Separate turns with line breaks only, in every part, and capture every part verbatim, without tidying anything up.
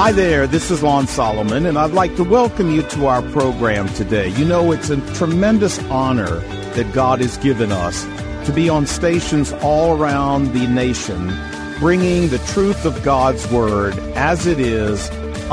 Hi there, this is Lon Solomon, and I'd like to welcome you to our program today. You know, it's a tremendous honor that God has given us to be on stations all around the nation, bringing the truth of God's Word as it is,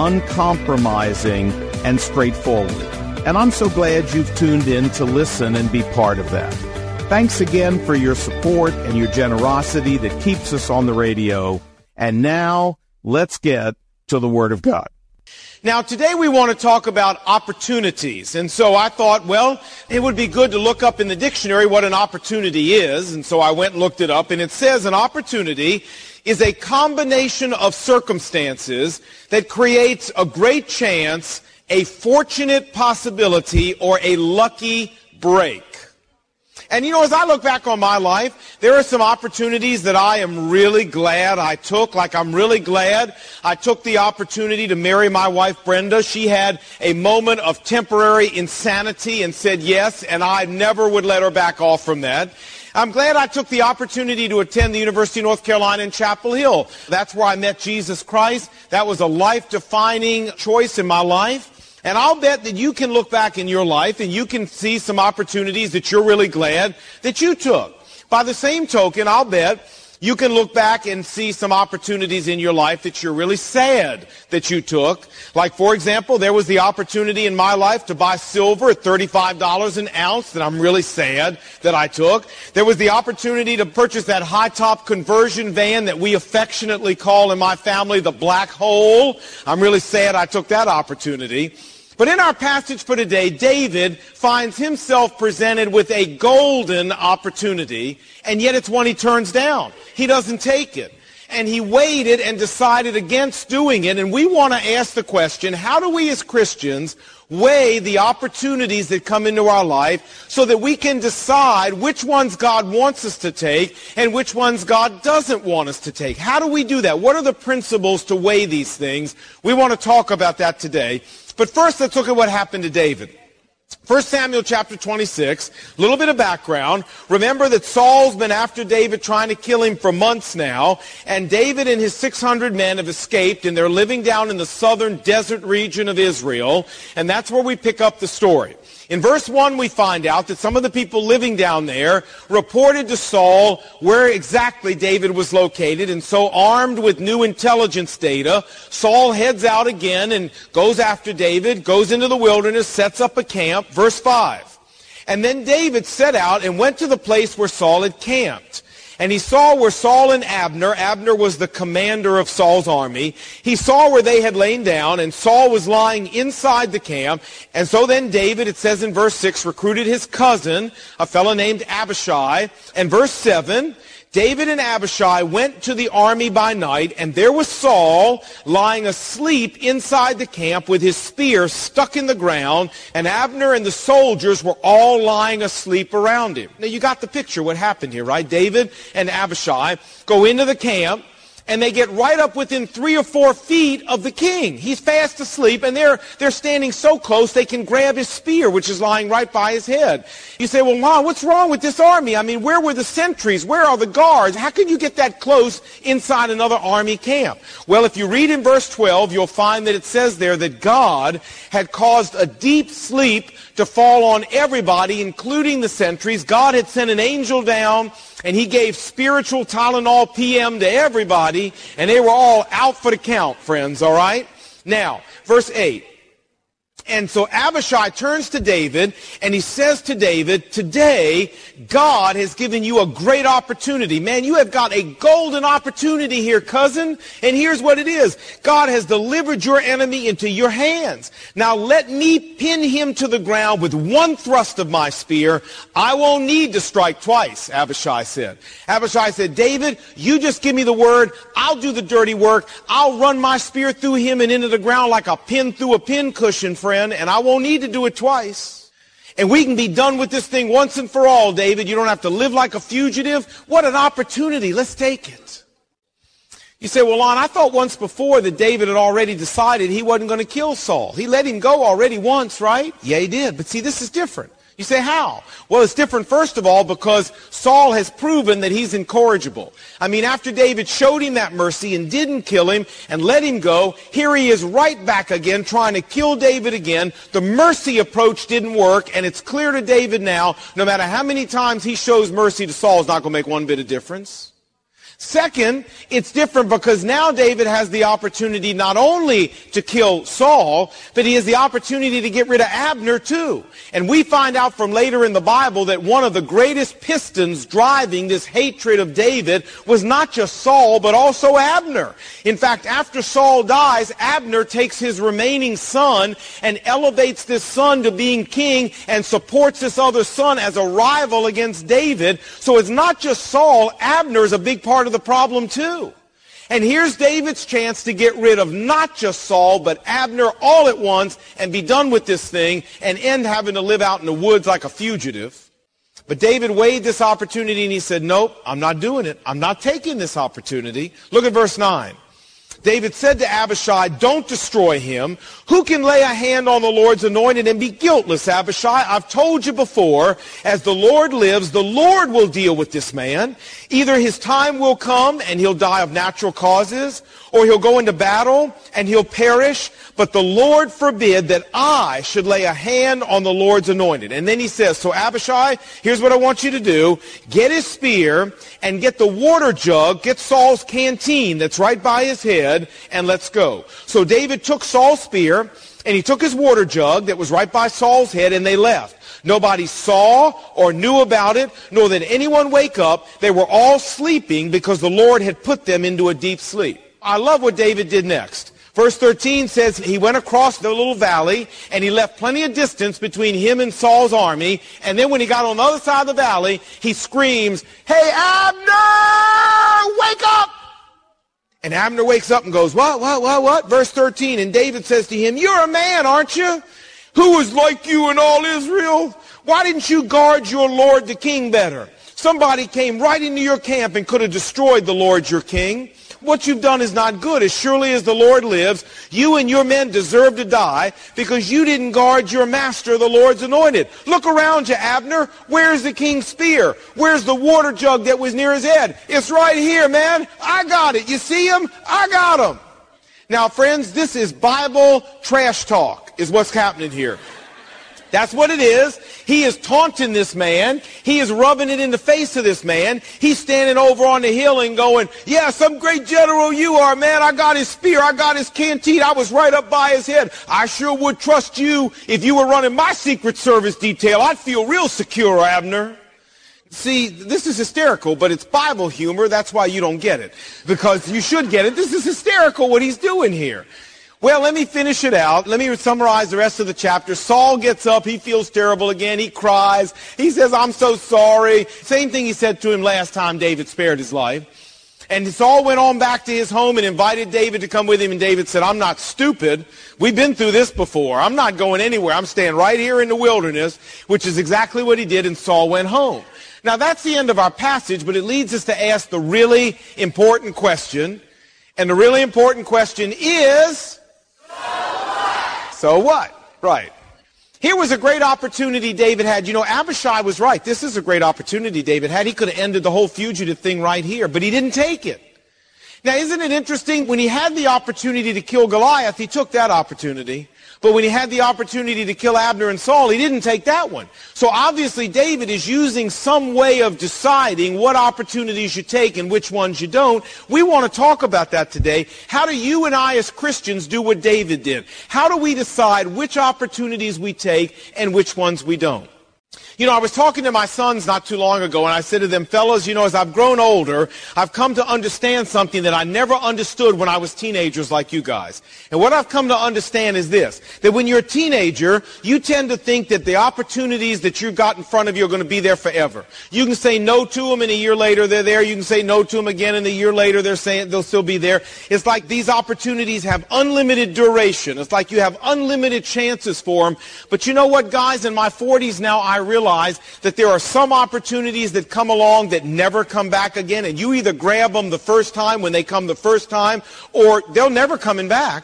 uncompromising and straightforward. And I'm so glad you've tuned in to listen and be part of that. Thanks again for your support and your generosity that keeps us on the radio. And now, let's get to the Word of God.
Now, today we want to talk about opportunities. And so I thought, well, it would be good to look up in the dictionary what an opportunity is. And so I went and looked it up, and it says an opportunity is a combination of circumstances that creates a great chance, a fortunate possibility, or a lucky break. And you know, as I look back on my life, there are some opportunities that I am really glad I took. Like, I'm really glad I took the opportunity to marry my wife, Brenda. She had a moment of temporary insanity and said yes, and I never would let her back off from that. I'm glad I took the opportunity to attend the University of North Carolina in Chapel Hill. That's where I met Jesus Christ. That was a life-defining choice in my life. And I'll bet that you can look back in your life and you can see some opportunities that you're really glad that you took. By the same token, I'll bet you can look back and see some opportunities in your life that you're really sad that you took. Like, for example, there was the opportunity in my life to buy silver at thirty-five dollars an ounce that I'm really sad that I took. There was the opportunity to purchase that high-top conversion van that we affectionately call in my family the Black Hole. I'm really sad I took that opportunity. But in our passage for today, David finds himself presented with a golden opportunity, and yet it's one he turns down. He doesn't take it. And he waited and decided against doing it. And we want to ask the question, how do we as Christians weigh the opportunities that come into our life so that we can decide which ones God wants us to take and which ones God doesn't want us to take? How do we do that? What are the principles to weigh these things? We want to talk about that today. But first, let's look at what happened to David. First Samuel chapter twenty-six, a little bit of background. Remember that Saul's been after David trying to kill him for months now, and David and his six hundred men have escaped, and they're living down in the southern desert region of Israel, and that's where we pick up the story. In verse one, we find out that some of the people living down there reported to Saul where exactly David was located, and so armed with new intelligence data, Saul heads out again and goes after David, goes into the wilderness, sets up a camp. Verse five. And then David set out and went to the place where Saul had camped. And he saw where Saul and Abner, Abner was the commander of Saul's army, he saw where they had lain down, and Saul was lying inside the camp. And so then David, it says in verse six, recruited his cousin, a fellow named Abishai. And verse seven, David and Abishai went to the army by night, and there was Saul lying asleep inside the camp with his spear stuck in the ground, and Abner and the soldiers were all lying asleep around him. Now, you got the picture what happened here, right? David and Abishai go into the camp, and they get right up within three or four feet of the king. He's fast asleep, and they're they're standing so close they can grab his spear, which is lying right by his head. You say, well, Lon, what's wrong with this army? I mean, where were the sentries? Where are the guards? How can you get that close inside another army camp? Well, if you read in verse twelve, you'll find that it says there that God had caused a deep sleep to fall on everybody, including the sentries. God had sent an angel down, and he gave spiritual Tylenol P M to everybody, and they were all out for the count, friends, all right? Now, verse eight. And so Abishai turns to David, and he says to David, today, God has given you a great opportunity. Man, you have got a golden opportunity here, cousin. And here's what it is. God has delivered your enemy into your hands. Now let me pin him to the ground with one thrust of my spear. I won't need to strike twice, Abishai said. Abishai said, David, you just give me the word. I'll do the dirty work. I'll run my spear through him and into the ground like a pin through a pin cushion, friend. And I won't need to do it twice. And we can be done with this thing once and for all, David. You don't have to live like a fugitive. What an opportunity. Let's take it. You say, well, Lon, I thought once before that David had already decided he wasn't going to kill Saul. He let him go already once, right? Yeah, he did. But see, this is different. You say, how? Well, it's different, first of all, because Saul has proven that he's incorrigible. I mean, after David showed him that mercy and didn't kill him and let him go, here he is right back again trying to kill David again. The mercy approach didn't work, and it's clear to David now, no matter how many times he shows mercy to Saul, it's not going to make one bit of difference. Second, it's different because now David has the opportunity not only to kill Saul, but he has the opportunity to get rid of Abner too. And we find out from later in the Bible that one of the greatest pistons driving this hatred of David was not just Saul, but also Abner. In fact, after Saul dies, Abner takes his remaining son and elevates this son to being king and supports this other son as a rival against David. So it's not just Saul, Abner is a big part of the problem too. And here's David's chance to get rid of not just Saul, but Abner all at once and be done with this thing and end having to live out in the woods like a fugitive. But David weighed this opportunity and he said, nope, I'm not doing it. I'm not taking this opportunity. Look at verse nine. David said to Abishai, don't destroy him. Who can lay a hand on the Lord's anointed and be guiltless, Abishai? I've told you before, as the Lord lives, the Lord will deal with this man. Either his time will come and he'll die of natural causes, or he'll go into battle and he'll perish. But the Lord forbid that I should lay a hand on the Lord's anointed. And then he says, so Abishai, here's what I want you to do. Get his spear and get the water jug, get Saul's canteen that's right by his head, and let's go. So David took Saul's spear and he took his water jug that was right by Saul's head, and they left. Nobody saw or knew about it, nor did anyone wake up. They were all sleeping because the Lord had put them into a deep sleep. I love what David did next. Verse thirteen says he went across the little valley and he left plenty of distance between him and Saul's army. And then when he got on the other side of the valley, he screams, hey, Abner, wake up! And Abner wakes up and goes, what, what, what, what? Verse thirteen, and David says to him, you're a man, aren't you? Who is like you in all Israel? Why didn't you guard your Lord the king better? Somebody came right into your camp and could have destroyed the Lord your king. What you've done is not good. As surely as the Lord lives, you and your men deserve to die because you didn't guard your master, the Lord's anointed. Look around you, Abner. Where's the king's spear? Where's the water jug that was near his head? It's right here, man. I got it. You see him? I got him. Now, friends, this is Bible trash talk is what's happening here. That's what it is. He is taunting this man. He is rubbing it in the face of this man. He's standing over on the hill and going, yeah, some great general you are, man. I got his spear. I got his canteen. I was right up by his head. I sure would trust you if you were running my Secret Service detail. I'd feel real secure, Abner. See, this is hysterical, but it's Bible humor. That's why you don't get it, because you should get it. This is hysterical what he's doing here. Well, let me finish it out. Let me summarize the rest of the chapter. Saul gets up. He feels terrible again. He cries. He says, I'm so sorry. Same thing he said to him last time David spared his life. And Saul went on back to his home and invited David to come with him. And David said, I'm not stupid. We've been through this before. I'm not going anywhere. I'm staying right here in the wilderness, which is exactly what he did. And Saul went home. Now, that's the end of our passage, but it leads us to ask the really important question. And the really important question is... So what? Right. Here was a great opportunity David had. You know, Abishai was right. This is a great opportunity David had. He could have ended the whole fugitive thing right here, but he didn't take it. Now, isn't it interesting? When he had the opportunity to kill Goliath, he took that opportunity. But when he had the opportunity to kill Abner and Saul, he didn't take that one. So obviously David is using some way of deciding what opportunities you take and which ones you don't. We want to talk about that today. How do you and I as Christians do what David did? How do we decide which opportunities we take and which ones we don't? You know, I was talking to my sons not too long ago, and I said to them, fellas, you know, as I've grown older, I've come to understand something that I never understood when I was teenagers like you guys. And what I've come to understand is this, that when you're a teenager, you tend to think that the opportunities that you've got in front of you are going to be there forever. You can say no to them, and a year later they're there. You can say no to them again, and a year later they're saying they'll still be there. It's like these opportunities have unlimited duration. It's like you have unlimited chances for them. But you know what, guys? In my forties now, I realize that there are some opportunities that come along that never come back again, and you either grab them the first time when they come the first time, or they'll never coming back.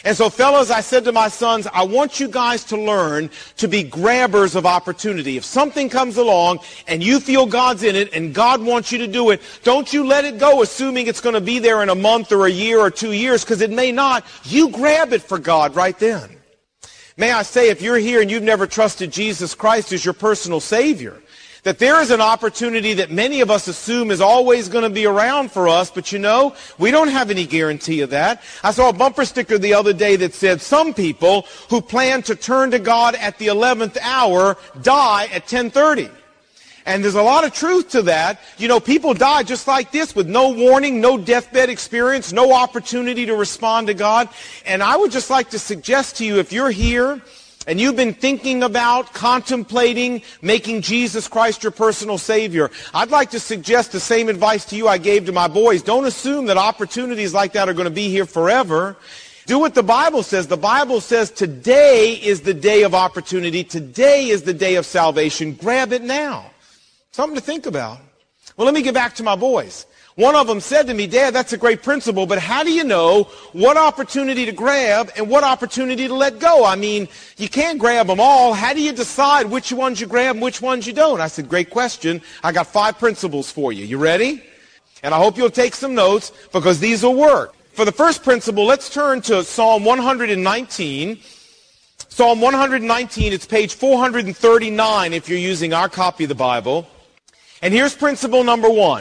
And so, fellas, I said to my sons, I want you guys to learn to be grabbers of opportunity. If something comes along and you feel God's in it and God wants you to do it, don't you let it go assuming it's going to be there in a month or a year or two years, because it may not. You grab it for God right then. May I say, if you're here and you've never trusted Jesus Christ as your personal Savior, that there is an opportunity that many of us assume is always going to be around for us, but you know, we don't have any guarantee of that. I saw a bumper sticker the other day that said, some people who plan to turn to God at the eleventh hour die at ten thirty. And there's a lot of truth to that. You know, people die just like this with no warning, no deathbed experience, no opportunity to respond to God. And I would just like to suggest to you, if you're here and you've been thinking about, contemplating, making Jesus Christ your personal Savior, I'd like to suggest the same advice to you I gave to my boys. Don't assume that opportunities like that are going to be here forever. Do what the Bible says. The Bible says today is the day of opportunity. Today is the day of salvation. Grab it now. Something to think about. Well, let me get back to my boys. One of them said to me, Dad, that's a great principle, but how do you know what opportunity to grab and what opportunity to let go? I mean, you can't grab them all. How do you decide which ones you grab and which ones you don't? I said, great question. I got five principles for you. You ready? And I hope you'll take some notes, because these will work. For the first principle, let's turn to Psalm one nineteen. Psalm one nineteen, it's page four thirty-nine if you're using our copy of the Bible. And here's principle number one.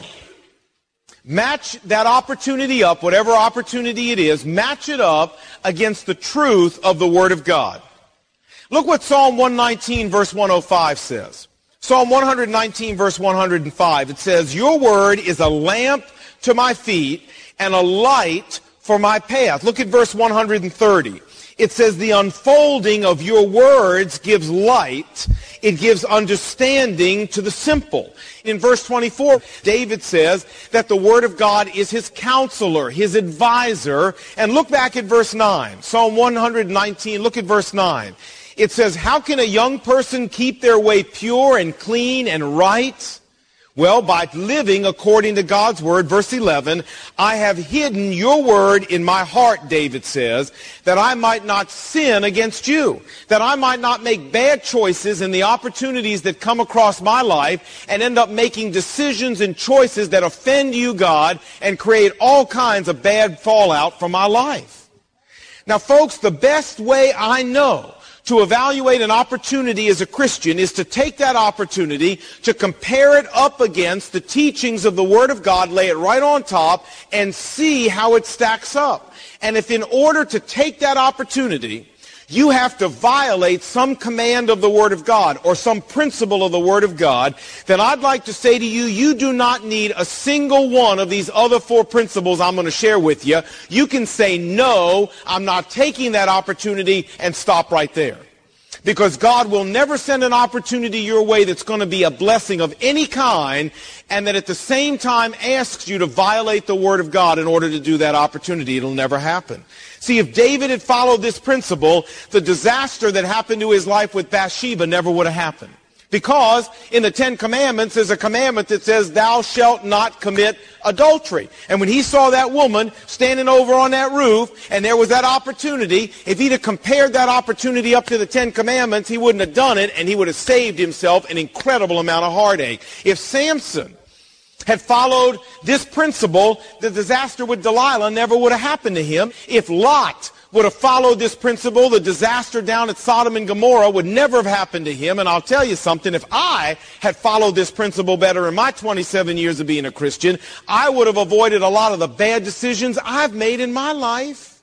Match that opportunity up, whatever opportunity it is, match it up against the truth of the Word of God. Look what Psalm one nineteen verse one oh five says. Psalm one nineteen verse one oh five, it says, your word is a lamp to my feet and a light for my path. Look at verse one thirty. It says, the unfolding of your words gives light. It gives understanding to the simple. In verse twenty-four, David says that the Word of God is his counselor, his advisor. And look back at verse nine. Psalm one nineteen, look at verse nine. It says, how can a young person keep their way pure and clean and right? Well, by living according to God's Word. Verse eleven, I have hidden your word in my heart, David says, that I might not sin against you, that I might not make bad choices in the opportunities that come across my life and end up making decisions and choices that offend you, God, and create all kinds of bad fallout from my life. Now, folks, the best way I know to evaluate an opportunity as a Christian is to take that opportunity, to compare it up against the teachings of the Word of God, lay it right on top, and see how it stacks up. And if in order to take that opportunity, you have to violate some command of the Word of God or some principle of the Word of God, then I'd like to say to you, you do not need a single one of these other four principles I'm going to share with you. You can say, no, I'm not taking that opportunity, and stop right there. Because God will never send an opportunity your way that's going to be a blessing of any kind, and that at the same time asks you to violate the Word of God in order to do that opportunity. It'll never happen. See, if David had followed this principle, the disaster that happened to his life with Bathsheba never would have happened. Because in the Ten Commandments, there's a commandment that says, thou shalt not commit adultery. And when he saw that woman standing over on that roof, and there was that opportunity, if he'd have compared that opportunity up to the Ten Commandments, he wouldn't have done it, and he would have saved himself an incredible amount of heartache. If Samson had followed this principle, the disaster with Delilah never would have happened to him. If Lot would have followed this principle, the disaster down at Sodom and Gomorrah would never have happened to him. And I'll tell you something, if I had followed this principle better in my twenty-seven years of being a Christian, I would have avoided a lot of the bad decisions I've made in my life.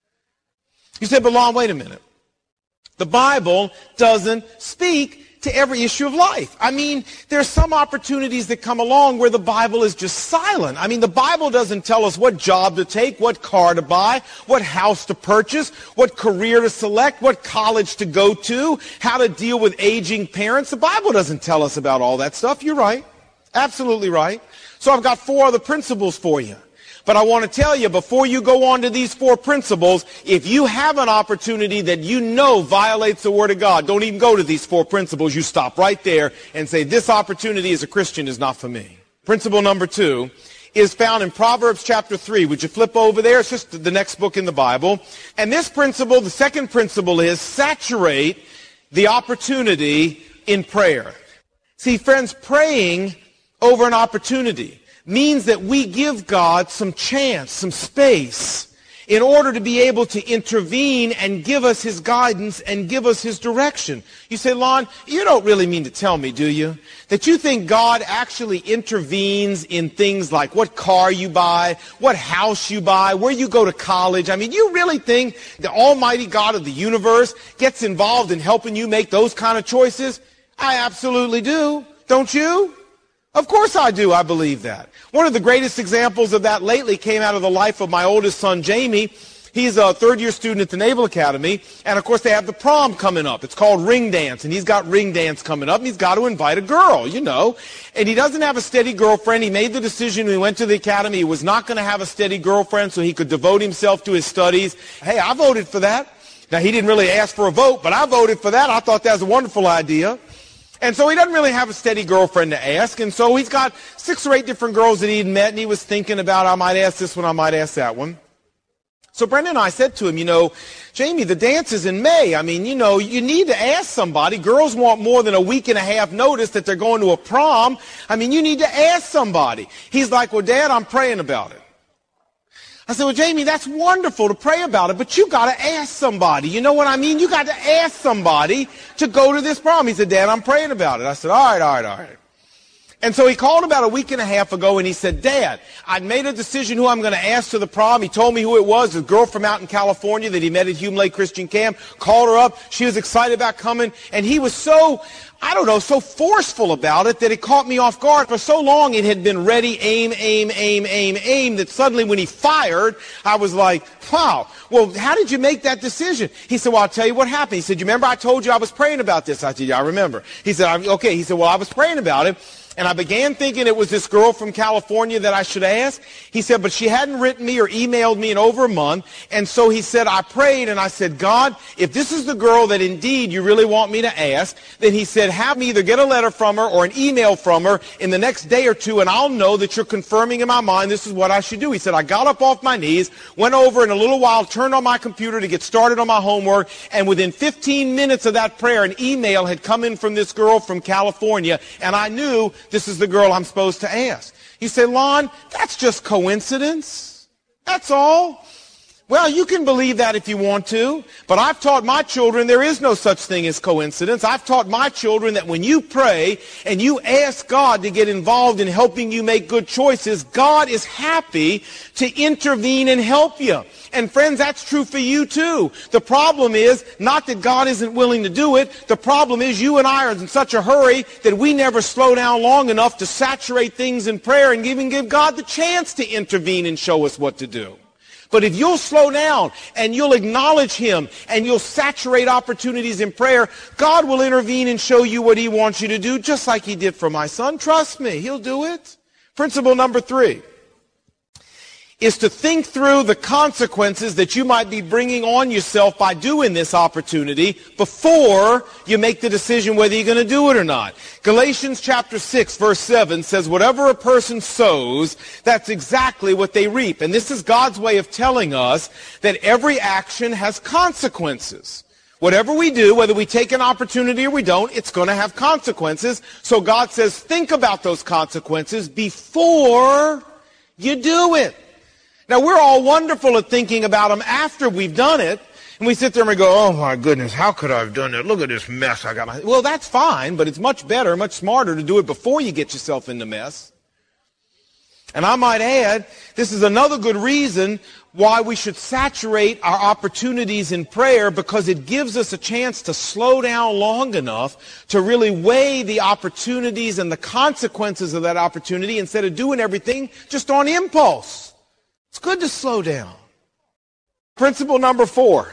You said, but Lon, wait a minute. The Bible doesn't speak to every issue of life. I mean, there's some opportunities that come along where the Bible is just silent. I mean, the Bible doesn't tell us what job to take, what car to buy, what house to purchase, what career to select, what college to go to, how to deal with aging parents. The Bible doesn't tell us about all that stuff. You're right. Absolutely right. So I've got four other principles for you. But I want to tell you, before you go on to these four principles, if you have an opportunity that you know violates the Word of God, don't even go to these four principles. You stop right there and say, this opportunity as a Christian is not for me. Principle number two is found in Proverbs chapter three. Would you flip over there? It's just the next book in the Bible. And this principle, the second principle, is saturate the opportunity in prayer. See, friends, praying over an opportunity means that we give God some chance, some space, in order to be able to intervene and give us his guidance and give us his direction. You say, Lon, you don't really mean to tell me, do you, that you think God actually intervenes in things like what car you buy, what house you buy, where you go to college? I mean, you really think the almighty God of the universe gets involved in helping you make those kind of choices? I absolutely do. Don't you? Of course I do. I believe that. One of the greatest examples of that lately came out of the life of my oldest son, Jamie. He's a third-year student at the Naval Academy, and of course they have the prom coming up. It's called Ring Dance, and he's got Ring Dance coming up, and he's got to invite a girl, you know. And he doesn't have a steady girlfriend. He made the decision when he went to the academy he was not going to have a steady girlfriend so he could devote himself to his studies. Hey, I voted for that. Now, he didn't really ask for a vote, but I voted for that. I thought that was a wonderful idea. And so he doesn't really have a steady girlfriend to ask. And so he's got six or eight different girls that he'd met, and he was thinking about, I might ask this one, I might ask that one. So Brenda and I said to him, you know, Jamie, the dance is in May. I mean, you know, you need to ask somebody. Girls want more than a week and a half notice that they're going to a prom. I mean, you need to ask somebody. He's like, well, Dad, I'm praying about it. I said, well, Jamie, that's wonderful to pray about it, but you got to ask somebody. You know what I mean? You got to ask somebody to go to this prom. He said, Dad, I'm praying about it. I said, all right, all right, all right. And so he called about a week and a half ago, and he said, Dad, I'd made a decision who I'm going to ask to the prom. He told me who it was, a girl from out in California that he met at Hume Lake Christian Camp. Called her up. She was excited about coming. And he was so, I don't know, so forceful about it that it caught me off guard. For so long it had been ready, aim, aim, aim, aim, aim, that suddenly when he fired, I was like, wow, well, how did you make that decision? He said, well, I'll tell you what happened. He said, you remember I told you I was praying about this? I said, yeah, I remember. He said, okay. He said, well, I was praying about it. And I began thinking it was this girl from California that I should ask. He said, but she hadn't written me or emailed me in over a month. And so he said, I prayed and I said, God, if this is the girl that indeed you really want me to ask, then he said, have me either get a letter from her or an email from her in the next day or two, and I'll know that you're confirming in my mind this is what I should do. He said, I got up off my knees, went over in a little while, turned on my computer to get started on my homework, and within fifteen minutes of that prayer, an email had come in from this girl from California, and I knew this is the girl I'm supposed to ask. You say, Lon, that's just coincidence. That's all. Well, you can believe that if you want to, but I've taught my children there is no such thing as coincidence. I've taught my children that when you pray and you ask God to get involved in helping you make good choices, God is happy to intervene and help you. And friends, that's true for you too. The problem is not that God isn't willing to do it. The problem is you and I are in such a hurry that we never slow down long enough to saturate things in prayer and even give God the chance to intervene and show us what to do. But if you'll slow down and you'll acknowledge him and you'll saturate opportunities in prayer, God will intervene and show you what he wants you to do, just like he did for my son. Trust me, he'll do it. Principle number three is to think through the consequences that you might be bringing on yourself by doing this opportunity before you make the decision whether you're going to do it or not. Galatians chapter six verse seven says, whatever a person sows, that's exactly what they reap. And this is God's way of telling us that every action has consequences. Whatever we do, whether we take an opportunity or we don't, it's going to have consequences. So God says, think about those consequences before you do it. Now, we're all wonderful at thinking about them after we've done it, and we sit there and we go, oh, my goodness, how could I have done that? Look at this mess I got my... Well, that's fine, but it's much better, much smarter to do it before you get yourself in the mess. And I might add, this is another good reason why we should saturate our opportunities in prayer, because it gives us a chance to slow down long enough to really weigh the opportunities and the consequences of that opportunity instead of doing everything just on impulse. It's good to slow down. Principle number four.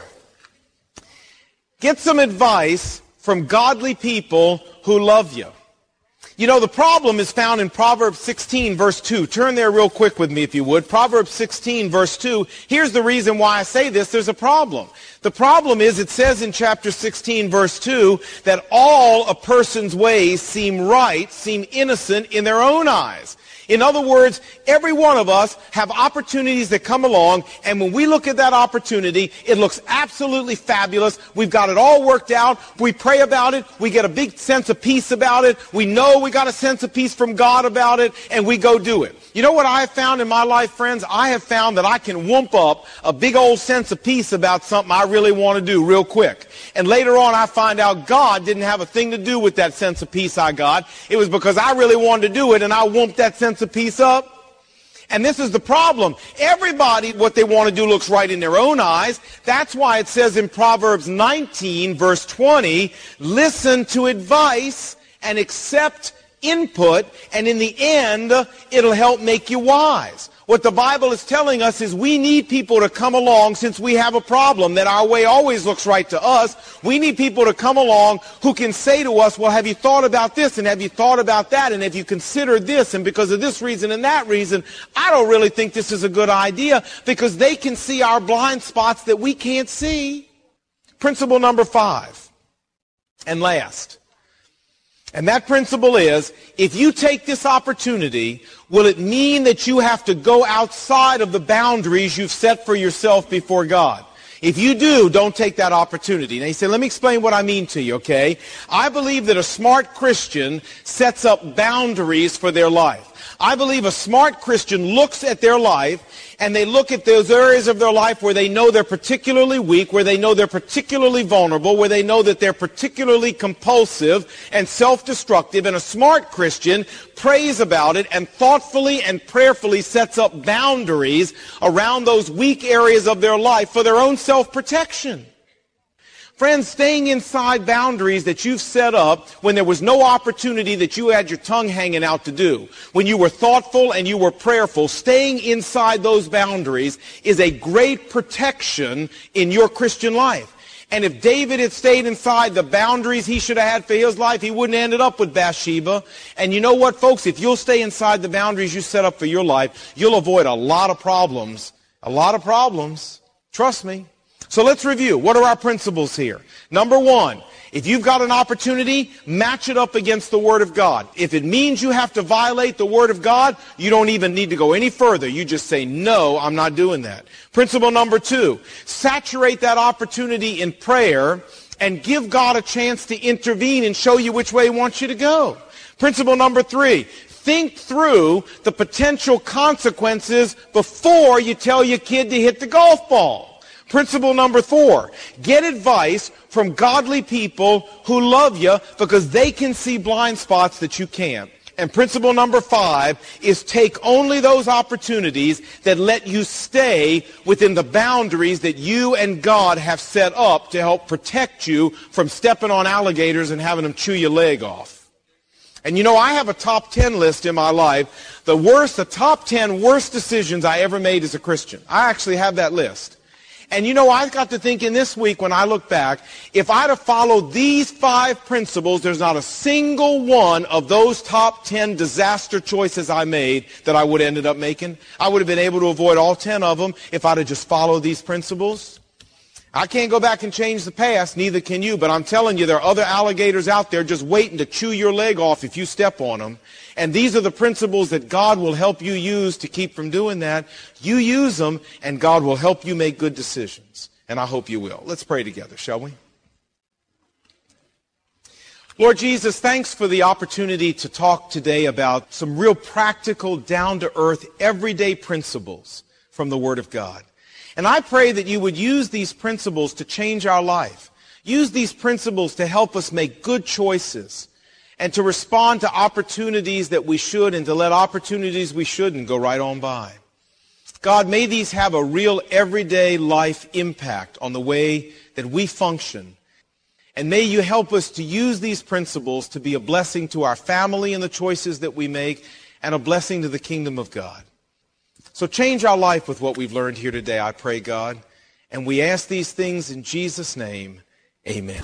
Get some advice from godly people who love you. You know, the problem is found in Proverbs sixteen, verse two. Turn there real quick with me, if you would. Proverbs sixteen, verse two. Here's the reason why I say this. There's a problem. The problem is, it says in chapter sixteen, verse two, that all a person's ways seem right, seem innocent in their own eyes. In other words, every one of us have opportunities that come along, and when we look at that opportunity, it looks absolutely fabulous. We've got it all worked out. We pray about it. We get a big sense of peace about it. We know we got a sense of peace from God about it, and we go do it. You know what I have found in my life, friends? I have found that I can whoop up a big old sense of peace about something I really want to do real quick. And later on, I find out God didn't have a thing to do with that sense of peace I got. It was because I really wanted to do it, and I whooped that sense of peace up. And this is the problem. Everybody, what they want to do looks right in their own eyes. That's why it says in Proverbs nineteen, verse twenty, listen to advice and accept input, and in the end, it'll help make you wise. What the Bible is telling us is we need people to come along, since we have a problem that our way always looks right to us. We need people to come along who can say to us, well, have you thought about this, and have you thought about that, and have you considered this, and because of this reason and that reason, I don't really think this is a good idea, because they can see our blind spots that we can't see. Principle number five, and last. And that principle is, if you take this opportunity, will it mean that you have to go outside of the boundaries you've set for yourself before God? If you do, don't take that opportunity. Now you say, let me explain what I mean to you, okay? I believe that a smart Christian sets up boundaries for their life. I believe a smart Christian looks at their life, and they look at those areas of their life where they know they're particularly weak, where they know they're particularly vulnerable, where they know that they're particularly compulsive and self-destructive. And a smart Christian prays about it and thoughtfully and prayerfully sets up boundaries around those weak areas of their life for their own self-protection. Friends, staying inside boundaries that you've set up when there was no opportunity that you had your tongue hanging out to do, when you were thoughtful and you were prayerful, staying inside those boundaries is a great protection in your Christian life. And if David had stayed inside the boundaries he should have had for his life, he wouldn't have ended up with Bathsheba. And you know what, folks? If you'll stay inside the boundaries you set up for your life, you'll avoid a lot of problems. A lot of problems. Trust me. So let's review. What are our principles here? Number one, if you've got an opportunity, match it up against the Word of God. If it means you have to violate the Word of God, you don't even need to go any further. You just say, no, I'm not doing that. Principle number two, saturate that opportunity in prayer and give God a chance to intervene and show you which way He wants you to go. Principle number three, think through the potential consequences before you tell your kid to hit the golf ball. Principle number four, get advice from godly people who love you because they can see blind spots that you can't. And principle number five is take only those opportunities that let you stay within the boundaries that you and God have set up to help protect you from stepping on alligators and having them chew your leg off. And you know, I have a top ten list in my life, the worst, the top ten worst decisions I ever made as a Christian. I actually have that list. And you know, I got to thinking this week when I look back, if I'd have followed these five principles, there's not a single one of those top ten disaster choices I made that I would have ended up making. I would have been able to avoid all ten of them if I'd have just followed these principles. I can't go back and change the past, neither can you, but I'm telling you, there are other alligators out there just waiting to chew your leg off if you step on them. And these are the principles that God will help you use to keep from doing that. You use them, and God will help you make good decisions. And I hope you will. Let's pray together, shall we? Lord Jesus, thanks for the opportunity to talk today about some real practical, down-to-earth, everyday principles from the Word of God. And I pray that you would use these principles to change our life. Use these principles to help us make good choices and to respond to opportunities that we should and to let opportunities we shouldn't go right on by. God, may these have a real everyday life impact on the way that we function. And may you help us to use these principles to be a blessing to our family and the choices that we make and a blessing to the kingdom of God. So change our life with what we've learned here today, I pray, God. And we ask these things in Jesus' name. Amen.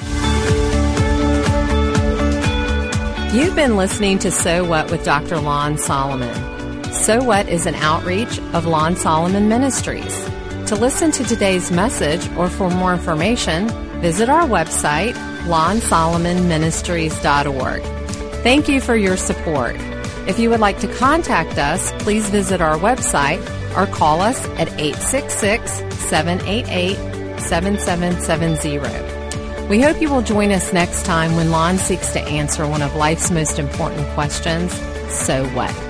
You've been listening to So What with Doctor Lon Solomon. So What is an outreach of Lon Solomon Ministries. To listen to today's message or for more information, visit our website, lon solomon ministries dot org. Thank you for your support. If you would like to contact us, please visit our website or call us at eight six six, seven eight eight, seven seven seven zero. We hope you will join us next time when Lon seeks to answer one of life's most important questions, so what?